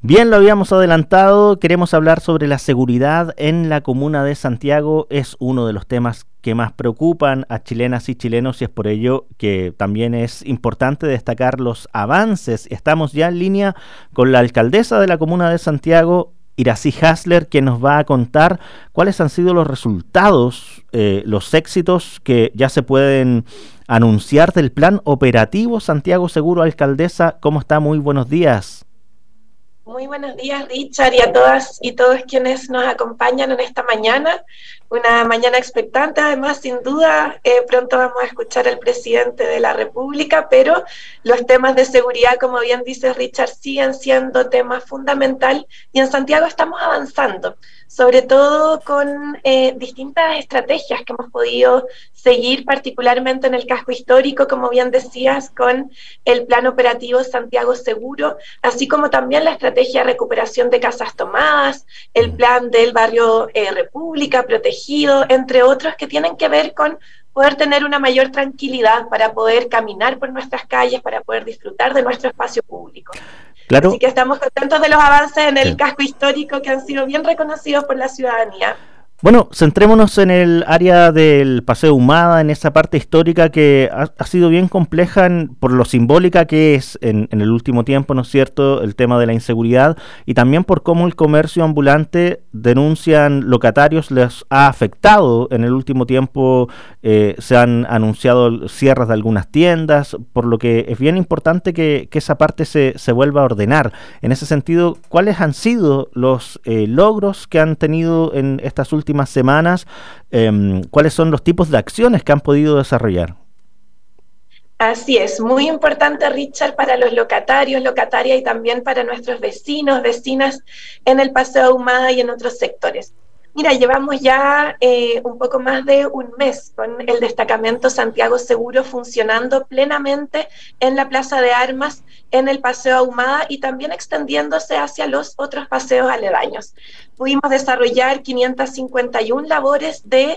Bien, lo habíamos adelantado, queremos hablar sobre la seguridad en la comuna de Santiago. Es uno de los temas que más preocupan a chilenas y chilenos y es por ello que también es importante destacar los avances. Estamos ya en línea con la alcaldesa de la comuna de Santiago, Iracy Hasler, quien nos va a contar cuáles han sido los resultados, los éxitos que ya se pueden anunciar del plan operativo Santiago Seguro. Alcaldesa, ¿cómo está? Muy buenos días. Muy buenos días, Richard, y a todas y todos quienes nos acompañan en esta mañana. Una mañana expectante, además, sin duda, pronto vamos a escuchar al presidente de la República, pero los temas de seguridad, como bien dice Richard, siguen siendo temas fundamental y en Santiago estamos avanzando, sobre todo con distintas estrategias que hemos podido seguir, particularmente en el casco histórico, como bien decías, con el plan operativo Santiago Seguro, así como también la estrategia de recuperación de casas tomadas, el plan del barrio República protegido, entre otros que tienen que ver con poder tener una mayor tranquilidad para poder caminar por nuestras calles, para poder disfrutar de nuestro espacio público. Claro. Así que estamos contentos de los avances en el casco histórico que han sido bien reconocidos por la ciudadanía. Bueno, centrémonos en el área del Paseo Ahumada, en esa parte histórica que ha sido bien compleja por lo simbólica que es en el último tiempo, ¿no es cierto?, el tema de la inseguridad y también por cómo el comercio ambulante, denuncian locatarios, les ha afectado en el último tiempo. Se han anunciado cierres de algunas tiendas, por lo que es bien importante que esa parte se vuelva a ordenar. En ese sentido, ¿cuáles han sido los logros que han tenido en estas últimas semanas? ¿Cuáles son los tipos de acciones que han podido desarrollar? Así es, muy importante, Richard, para los locatarios, locatarias y también para nuestros vecinos, vecinas en el Paseo Ahumada y en otros sectores. Mira, llevamos ya un poco más de un mes con el destacamento Santiago Seguro funcionando plenamente en la Plaza de Armas, en el Paseo Ahumada y también extendiéndose hacia los otros paseos aledaños. Pudimos desarrollar 551 labores de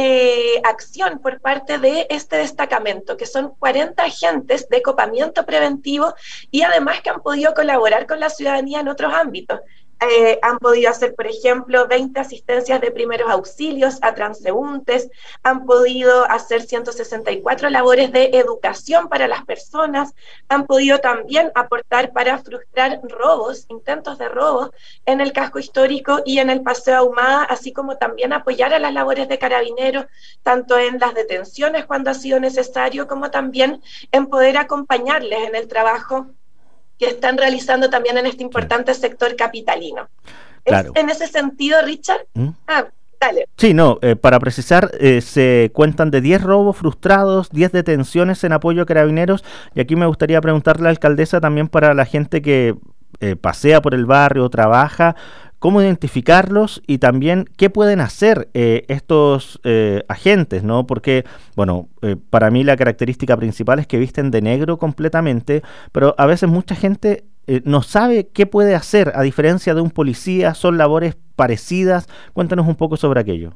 acción por parte de este destacamento, que son 40 agentes de copamiento preventivo y además que han podido colaborar con la ciudadanía en otros ámbitos. Han podido hacer, por ejemplo, 20 asistencias de primeros auxilios a transeúntes, han podido hacer 164 labores de educación para las personas, han podido también aportar para frustrar robos, intentos de robos en el casco histórico y en el Paseo Ahumada, así como también apoyar a las labores de carabineros, tanto en las detenciones cuando ha sido necesario, como también en poder acompañarles en el trabajo que están realizando también en este importante sector capitalino. Claro. ¿Es en ese sentido, Richard? Dale. Sí, no, para precisar, se cuentan de 10 robos frustrados, 10 detenciones en apoyo a carabineros, y aquí me gustaría preguntarle a la alcaldesa también para la gente que pasea por el barrio, trabaja, cómo identificarlos y también qué pueden hacer estos agentes, ¿no? Porque, bueno, para mí la característica principal es que visten de negro completamente, pero a veces mucha gente no sabe qué puede hacer, a diferencia de un policía, son labores parecidas. Cuéntanos un poco sobre aquello.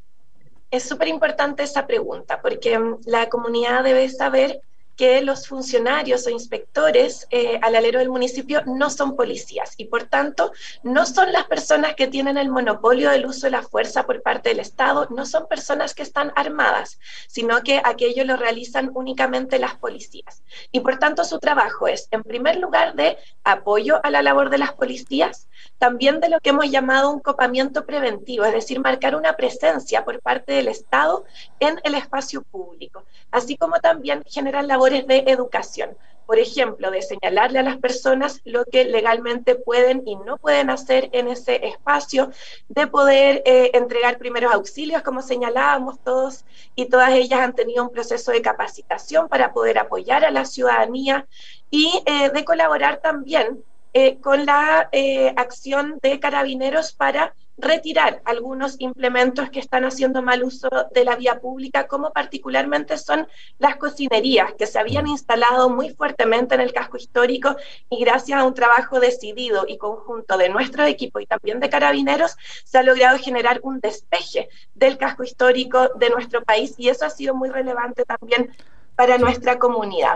Es súper importante esa pregunta, porque la comunidad debe saber que los funcionarios o inspectores al alero del municipio no son policías y por tanto no son las personas que tienen el monopolio del uso de la fuerza por parte del Estado, no son personas que están armadas, sino que aquello lo realizan únicamente las policías. Y por tanto su trabajo es, en primer lugar, de apoyo a la labor de las policías, también de lo que hemos llamado un copamiento preventivo, es decir, marcar una presencia por parte del Estado en el espacio público, así como también generar labores de educación. Por ejemplo, de señalarle a las personas lo que legalmente pueden y no pueden hacer en ese espacio, de poder entregar primeros auxilios, como señalábamos, todos y todas ellas han tenido un proceso de capacitación para poder apoyar a la ciudadanía y de colaborar también con la acción de carabineros para retirar algunos implementos que están haciendo mal uso de la vía pública, como particularmente son las cocinerías, que se habían instalado muy fuertemente en el casco histórico y gracias a un trabajo decidido y conjunto de nuestro equipo y también de carabineros, se ha logrado generar un despeje del casco histórico de nuestro país y eso ha sido muy relevante también para nuestra comunidad.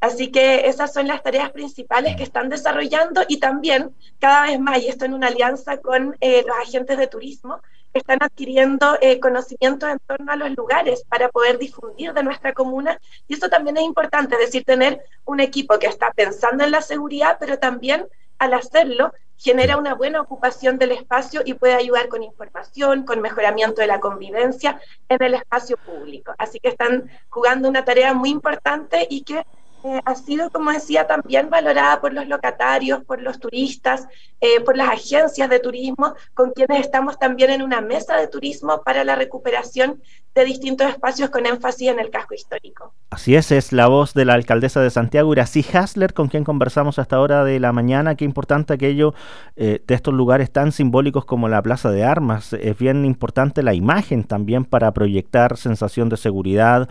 Así que esas son las tareas principales que están desarrollando y también cada vez más, y esto en una alianza con los agentes de turismo, están adquiriendo conocimientos en torno a los lugares para poder difundir de nuestra comuna, y eso también es importante, es decir, tener un equipo que está pensando en la seguridad, pero también al hacerlo genera una buena ocupación del espacio y puede ayudar con información, con mejoramiento de la convivencia en el espacio público. Así que están jugando una tarea muy importante y que ha sido, como decía, también valorada por los locatarios, por los turistas, por las agencias de turismo, con quienes estamos también en una mesa de turismo para la recuperación de distintos espacios con énfasis en el casco histórico. Así es la voz de la alcaldesa de Santiago, Iracy Hasler, con quien conversamos hasta hora de la mañana. Qué importante aquello de estos lugares tan simbólicos como la Plaza de Armas. Es bien importante la imagen también para proyectar sensación de seguridad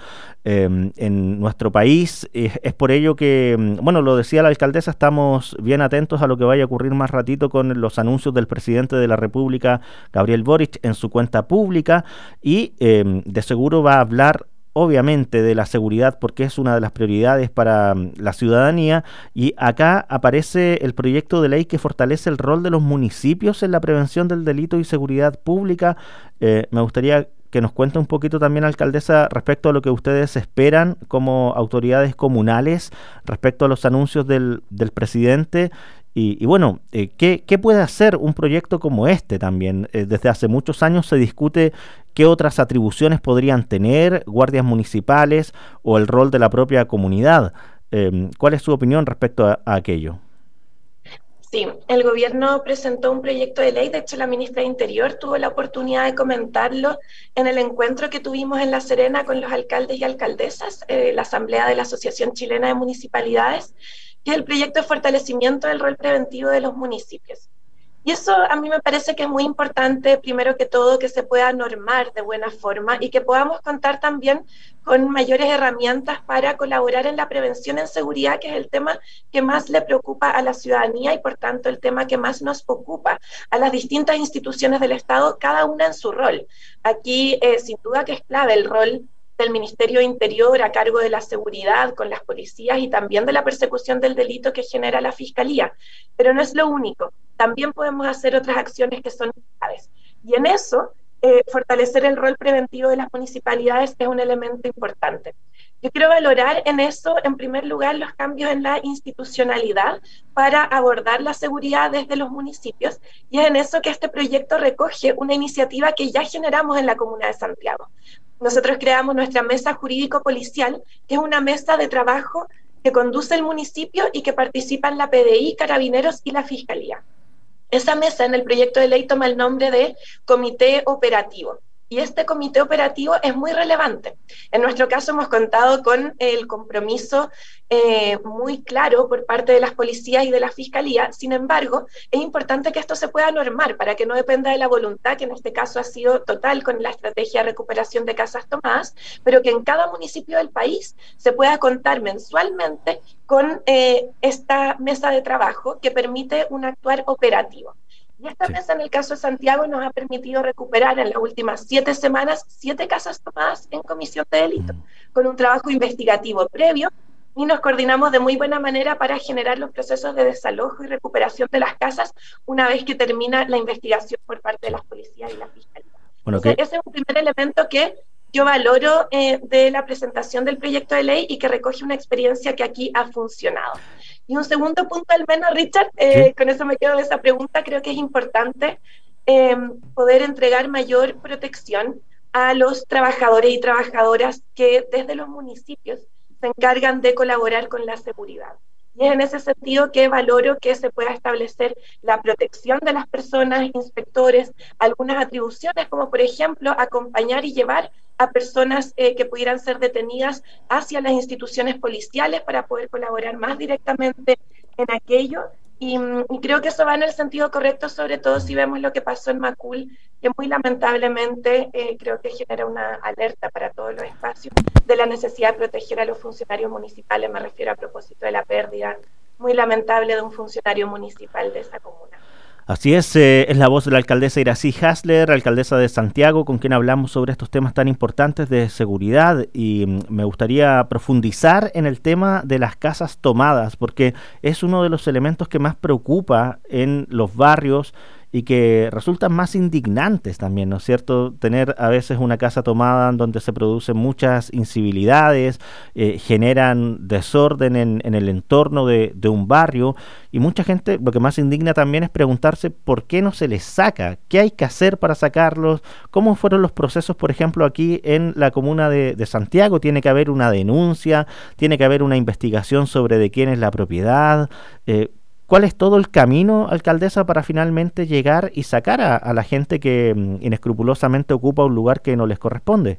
en nuestro país. Es por ello que, bueno, lo decía la alcaldesa, estamos bien atentos a lo que vaya a ocurrir más ratito con los anuncios del presidente de la República, Gabriel Boric, en su cuenta pública, y de seguro va a hablar obviamente de la seguridad porque es una de las prioridades para la ciudadanía, y acá aparece el proyecto de ley que fortalece el rol de los municipios en la prevención del delito y seguridad pública. Me gustaría que nos cuente un poquito también, alcaldesa, respecto a lo que ustedes esperan como autoridades comunales respecto a los anuncios del presidente. Y bueno, ¿qué puede hacer un proyecto como este también? Desde hace muchos años se discute qué otras atribuciones podrían tener guardias municipales o el rol de la propia comunidad. ¿Cuál es su opinión respecto a aquello? Sí, el gobierno presentó un proyecto de ley, de hecho la ministra de Interior tuvo la oportunidad de comentarlo en el encuentro que tuvimos en La Serena con los alcaldes y alcaldesas, la asamblea de la Asociación Chilena de Municipalidades, que es el proyecto de fortalecimiento del rol preventivo de los municipios. Y eso a mí me parece que es muy importante, primero que todo, que se pueda normar de buena forma y que podamos contar también con mayores herramientas para colaborar en la prevención en seguridad, que es el tema que más le preocupa a la ciudadanía y por tanto el tema que más nos ocupa a las distintas instituciones del Estado, cada una en su rol. Aquí sin duda que es clave el rol del Ministerio de Interior a cargo de la seguridad con las policías y también de la persecución del delito que genera la Fiscalía. Pero no es lo único, también podemos hacer otras acciones que son claves. Y en eso, fortalecer el rol preventivo de las municipalidades es un elemento importante. Yo quiero valorar en eso, en primer lugar, los cambios en la institucionalidad para abordar la seguridad desde los municipios, y es en eso que este proyecto recoge una iniciativa que ya generamos en la Comuna de Santiago. Nosotros creamos nuestra mesa jurídico-policial, que es una mesa de trabajo que conduce el municipio y que participan la PDI, Carabineros y la Fiscalía. Esa mesa en el proyecto de ley toma el nombre de Comité Operativo. Y este comité operativo es muy relevante. En nuestro caso hemos contado con el compromiso muy claro por parte de las policías y de la Fiscalía. Sin embargo, es importante que esto se pueda normar para que no dependa de la voluntad, que en este caso ha sido total con la estrategia de recuperación de casas tomadas, pero que en cada municipio del país se pueda contar mensualmente con esta mesa de trabajo que permite un actuar operativo. Y esta mesa, en el caso de Santiago, nos ha permitido recuperar en las últimas 7 semanas 7 casas tomadas en comisión de delito, con un trabajo investigativo previo, y nos coordinamos de muy buena manera para generar los procesos de desalojo y recuperación de las casas una vez que termina la investigación por parte de las policías y la fiscalía. Bueno, ese es un primer elemento que yo valoro de la presentación del proyecto de ley y que recoge una experiencia que aquí ha funcionado. Y un segundo punto al menos, Richard, con eso me quedo de esa pregunta, creo que es importante poder entregar mayor protección a los trabajadores y trabajadoras que desde los municipios se encargan de colaborar con la seguridad. Y es en ese sentido que valoro que se pueda establecer la protección de las personas, inspectores, algunas atribuciones como por ejemplo acompañar y llevar a personas que pudieran ser detenidas hacia las instituciones policiales para poder colaborar más directamente en aquello. Y creo que eso va en el sentido correcto, sobre todo si vemos lo que pasó en Macul, que muy lamentablemente creo que genera una alerta para todos los espacios de la necesidad de proteger a los funcionarios municipales. Me refiero a propósito de la pérdida muy lamentable de un funcionario municipal de esa comuna. Así es la voz de la alcaldesa Iracy Hasler, alcaldesa de Santiago, con quien hablamos sobre estos temas tan importantes de seguridad y me gustaría profundizar en el tema de las casas tomadas, porque es uno de los elementos que más preocupa en los barrios y que resultan más indignantes también, ¿no es cierto? Tener a veces una casa tomada en donde se producen muchas incivilidades, generan desorden en el entorno de un barrio y mucha gente lo que más indigna también es preguntarse por qué no se les saca, qué hay que hacer para sacarlos, cómo fueron los procesos, por ejemplo, aquí en la comuna de Santiago, tiene que haber una denuncia, tiene que haber una investigación sobre de quién es la propiedad, ¿cuál es todo el camino, alcaldesa, para finalmente llegar y sacar a la gente que inescrupulosamente ocupa un lugar que no les corresponde?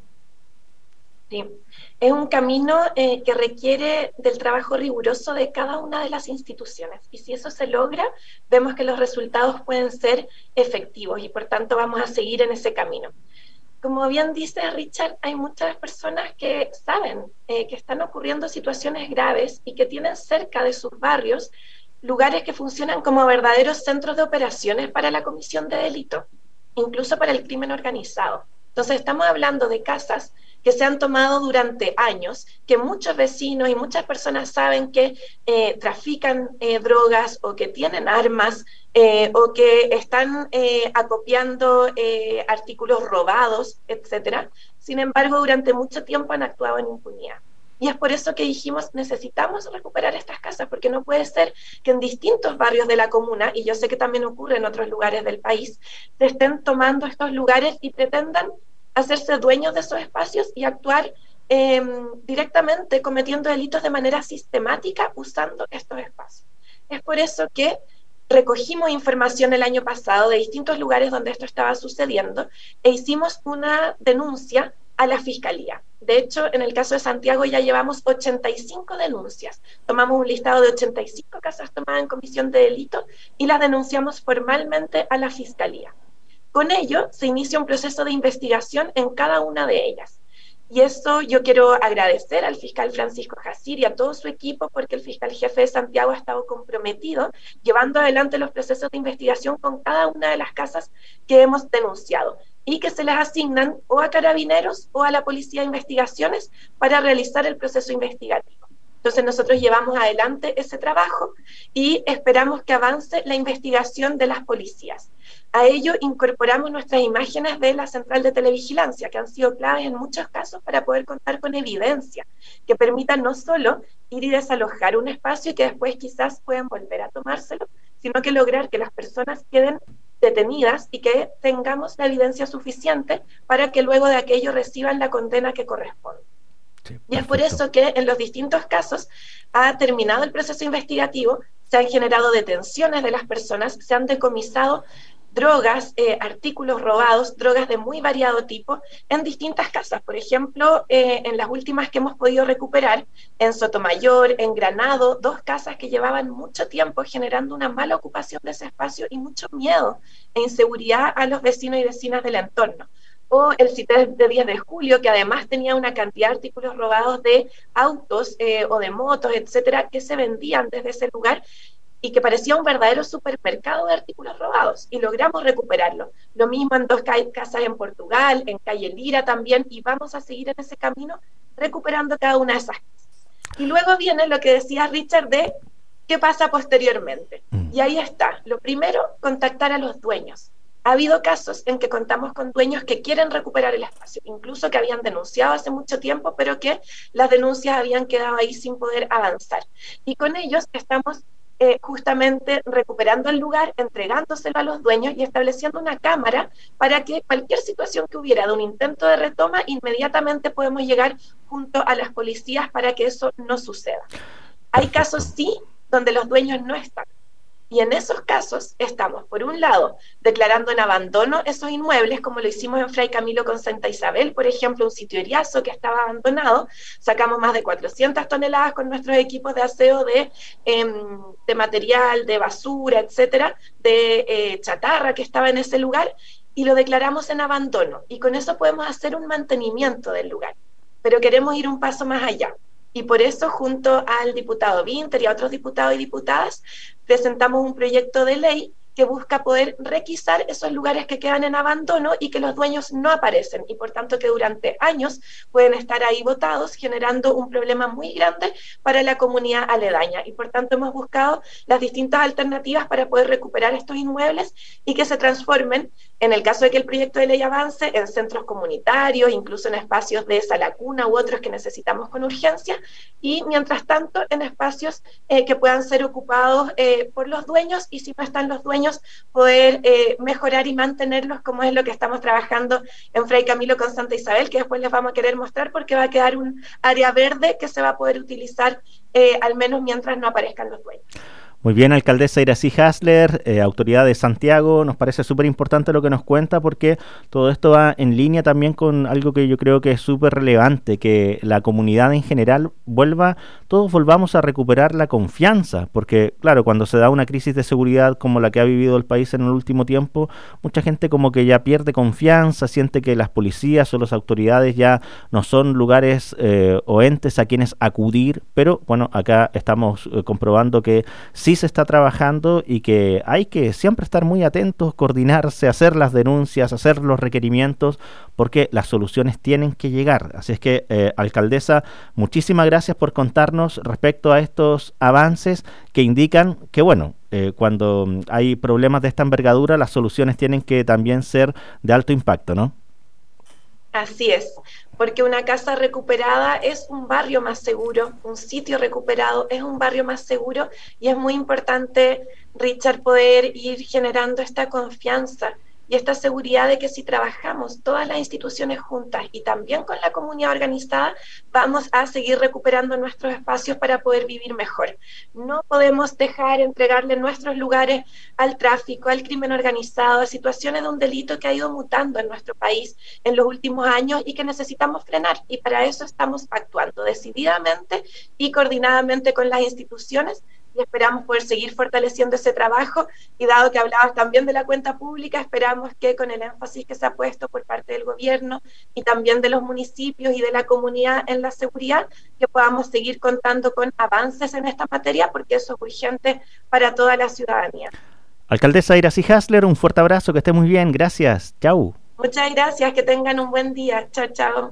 Sí. Es un camino que requiere del trabajo riguroso de cada una de las instituciones. Y si eso se logra, vemos que los resultados pueden ser efectivos y por tanto vamos a seguir en ese camino. Como bien dice Richard, hay muchas personas que saben que están ocurriendo situaciones graves y que tienen cerca de sus barrios lugares que funcionan como verdaderos centros de operaciones para la comisión de delito, incluso para el crimen organizado. Entonces estamos hablando de casas que se han tomado durante años, que muchos vecinos y muchas personas saben que trafican drogas o que tienen armas o que están acopiando artículos robados, etcétera. Sin embargo, durante mucho tiempo han actuado en impunidad. Y es por eso que dijimos, necesitamos recuperar estas casas, porque no puede ser que en distintos barrios de la comuna, y yo sé que también ocurre en otros lugares del país, se estén tomando estos lugares y pretendan hacerse dueños de esos espacios y actuar directamente cometiendo delitos de manera sistemática usando estos espacios. Es por eso que recogimos información el año pasado de distintos lugares donde esto estaba sucediendo e hicimos una denuncia a la Fiscalía. De hecho, en el caso de Santiago ya llevamos 85 denuncias. Tomamos un listado de 85 casas tomadas en comisión de delito y las denunciamos formalmente a la Fiscalía. Con ello, se inicia un proceso de investigación en cada una de ellas. Y eso yo quiero agradecer al fiscal Francisco Jacir y a todo su equipo, porque el fiscal jefe de Santiago ha estado comprometido llevando adelante los procesos de investigación con cada una de las casas que hemos denunciado y que se les asignan o a carabineros o a la Policía de Investigaciones para realizar el proceso investigativo. Entonces nosotros llevamos adelante ese trabajo y esperamos que avance la investigación de las policías. A ello incorporamos nuestras imágenes de la central de televigilancia, que han sido claves en muchos casos para poder contar con evidencia que permita no solo ir y desalojar un espacio y que después quizás puedan volver a tomárselo, sino que lograr que las personas queden detenidas y que tengamos la evidencia suficiente para que luego de aquello reciban la condena que corresponde. Sí, y es por eso que en los distintos casos ha terminado el proceso investigativo, se han generado detenciones de las personas, se han decomisado drogas, artículos robados, drogas de muy variado tipo en distintas casas. Por ejemplo, en las últimas que hemos podido recuperar, en Sotomayor, en Granado, 2 casas que llevaban mucho tiempo generando una mala ocupación de ese espacio y mucho miedo e inseguridad a los vecinos y vecinas del entorno. O el CITES de 10 de julio, que además tenía una cantidad de artículos robados de autos o de motos, etcétera, que se vendían desde ese lugar y que parecía un verdadero supermercado de artículos robados, y logramos recuperarlo. Lo mismo en 2 casas en Portugal, en Calle Lira también, y vamos a seguir en ese camino recuperando cada una de esas casas. Y luego viene lo que decía Richard de qué pasa posteriormente. Y ahí está. Lo primero, contactar a los dueños. Ha habido casos en que contamos con dueños que quieren recuperar el espacio, incluso que habían denunciado hace mucho tiempo, pero que las denuncias habían quedado ahí sin poder avanzar. Y con ellos estamos justamente recuperando el lugar, entregándoselo a los dueños y estableciendo una cámara para que cualquier situación que hubiera de un intento de retoma, inmediatamente podemos llegar junto a las policías para que eso no suceda. Hay casos, sí, donde los dueños no están. Y en esos casos estamos, por un lado, declarando en abandono esos inmuebles, como lo hicimos en Fray Camilo con Santa Isabel, por ejemplo, un sitio Iriazo que estaba abandonado. Sacamos más de 400 toneladas con nuestros equipos de aseo de material, de basura, etcétera, de chatarra que estaba en ese lugar, y lo declaramos en abandono. Y con eso podemos hacer un mantenimiento del lugar. Pero queremos ir un paso más allá. Y por eso, junto al diputado Vinter y a otros diputados y diputadas, presentamos un proyecto de ley que busca poder requisar esos lugares que quedan en abandono y que los dueños no aparecen, y por tanto que durante años pueden estar ahí botados, generando un problema muy grande para la comunidad aledaña. Y por tanto hemos buscado las distintas alternativas para poder recuperar estos inmuebles y que se transformen, en el caso de que el proyecto de ley avance, en centros comunitarios, incluso en espacios de sala cuna u otros que necesitamos con urgencia, y mientras tanto en espacios que puedan ser ocupados por los dueños, y si no están los dueños, poder mejorar y mantenerlos, como es lo que estamos trabajando en Fray Camilo con Santa Isabel, que después les vamos a querer mostrar porque va a quedar un área verde que se va a poder utilizar al menos mientras no aparezcan los dueños. Muy bien, alcaldesa Iracy Hasler, autoridad de Santiago, nos parece súper importante lo que nos cuenta porque todo esto va en línea también con algo que yo creo que es súper relevante, que la comunidad en general todos volvamos a recuperar la confianza, porque claro, cuando se da una crisis de seguridad como la que ha vivido el país en el último tiempo, mucha gente como que ya pierde confianza, siente que las policías o las autoridades ya no son lugares o entes a quienes acudir, pero bueno, acá estamos comprobando que sí se está trabajando y que hay que siempre estar muy atentos, coordinarse, hacer las denuncias, hacer los requerimientos, porque las soluciones tienen que llegar. Así es que, alcaldesa, muchísimas gracias por contarnos respecto a estos avances que indican que, bueno, cuando hay problemas de esta envergadura, las soluciones tienen que también ser de alto impacto, ¿no? Así es, porque una casa recuperada es un barrio más seguro, un sitio recuperado es un barrio más seguro, y es muy importante, Richard, poder ir generando esta confianza y esta seguridad de que si trabajamos todas las instituciones juntas y también con la comunidad organizada, vamos a seguir recuperando nuestros espacios para poder vivir mejor. No podemos dejar entregarle nuestros lugares al tráfico, al crimen organizado, a situaciones de un delito que ha ido mutando en nuestro país en los últimos años y que necesitamos frenar, y para eso estamos actuando decididamente y coordinadamente con las instituciones, y esperamos poder seguir fortaleciendo ese trabajo. Y dado que hablabas también de la cuenta pública, esperamos que con el énfasis que se ha puesto por parte del gobierno y también de los municipios y de la comunidad en la seguridad, que podamos seguir contando con avances en esta materia, porque eso es urgente para toda la ciudadanía. Alcaldesa Iracy Hasler, un fuerte abrazo, que esté muy bien, gracias, chau. Muchas gracias, que tengan un buen día, chao, chao.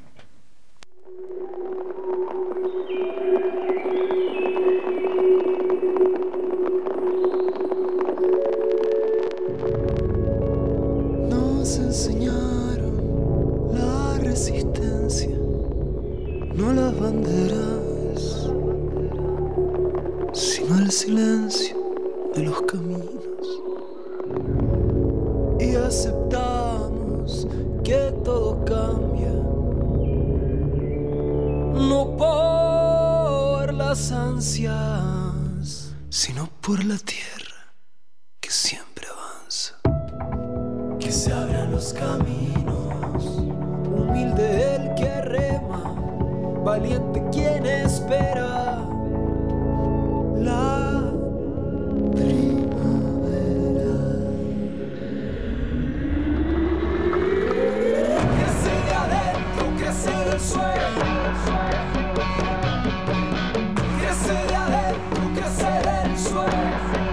Nos enseñaron la resistencia, no las banderas, sino el silencio de los caminos. Y aceptamos que todo cambia, no por las ansias, sino por la tierra que siempre avanza. Que se abran los caminos, humilde el que rema, valiente quien espera la primavera. Crece de adentro, crece del suelo, crece de adentro, crece del suelo.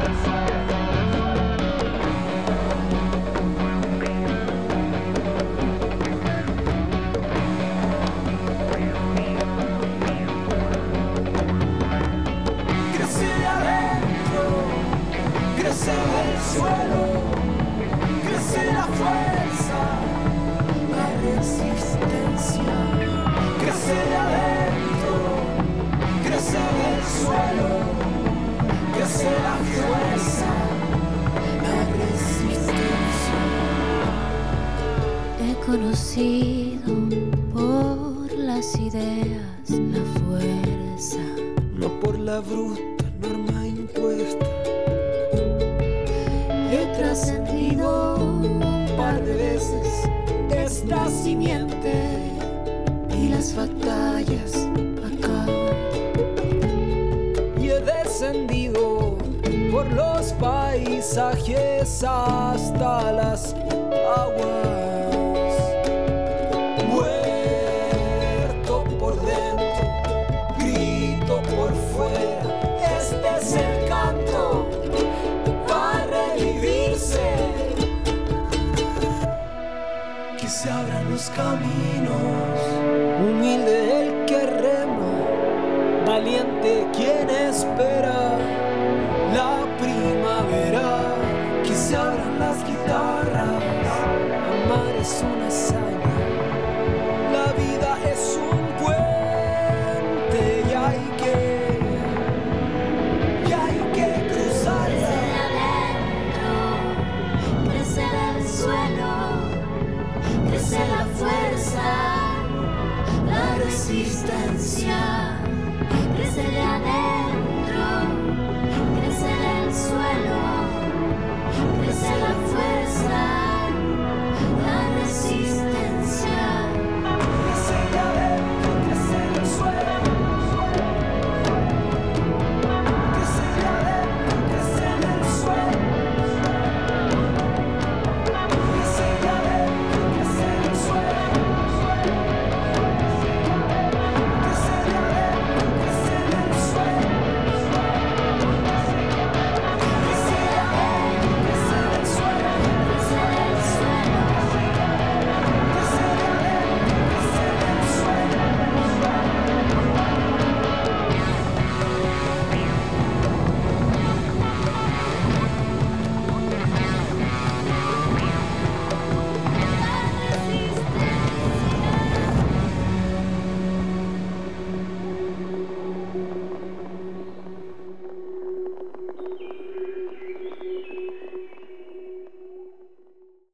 Crece el suelo, crece la fuerza, la resistencia. Crece de adentro, crece del suelo, crece la fuerza, la resistencia. He conocido por las ideas la fuerza, No por la bruta norma impuesta. he trascendido un par de veces esta simiente y las batallas acaban. Y he descendido por los paisajes hasta las aguas. Muerto por dentro, grito por fuera. Este es el canto para revivir. sus caminos. Humilde el que rema, valiente quien espera la primavera, que se abran las guitarras. Amar es una hazaña